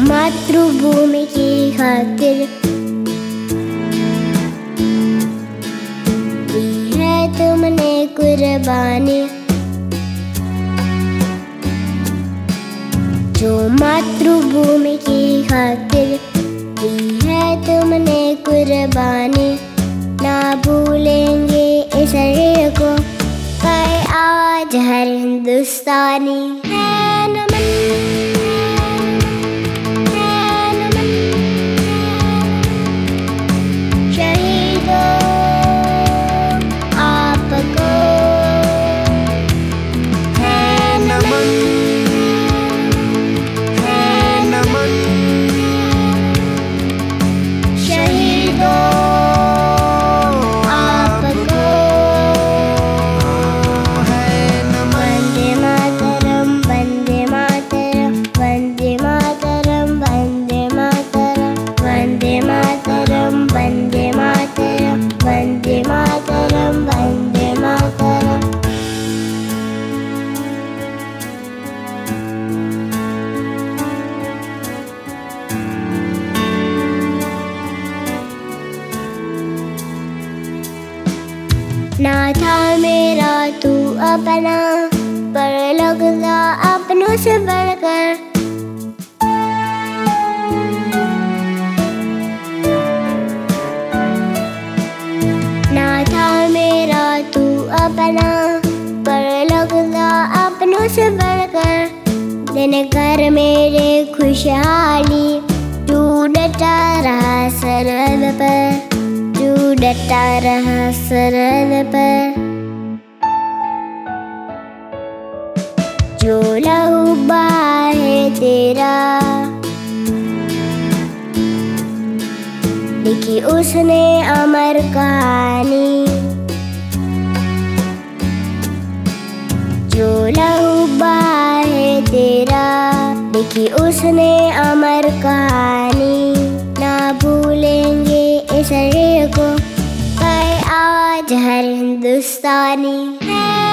मातृभूमि की खातिर दी है तुमने कुर्बानी, जो मातृभूमि की खातिर दी है तुमने कुर्बानी, ना भूलेंगे इस रे को कहे आज हर हिंदुस्तानी। है नमन, है नमन शहीदों आपको, है नमन, है नमन शहीदों आपको, है नमन। वंदे मातरम, वंदे मातरम, वंदे मातरम, वंदे मातरम, वंदे मातरम, वंदे मातरम, वंदे मातरम। ना था मेरा तू अपना, पर लगता अपनों से बढ़कर। ना था मेरा तू अपना, पर लगता अपनों से बढ़कर। दिन कर मेरे खुशहाली, तू डटा रहा सरहद पर, तू डटा रहा सरहद पर। जो लहू बहा है तेरा, लिखी उसने अमर कहानी। जो लहू बहा है तेरा, लिखी उसने अमर कहानी। ना भूलेंगे इस रे को कहे आज हर हिंदुस्तानी। है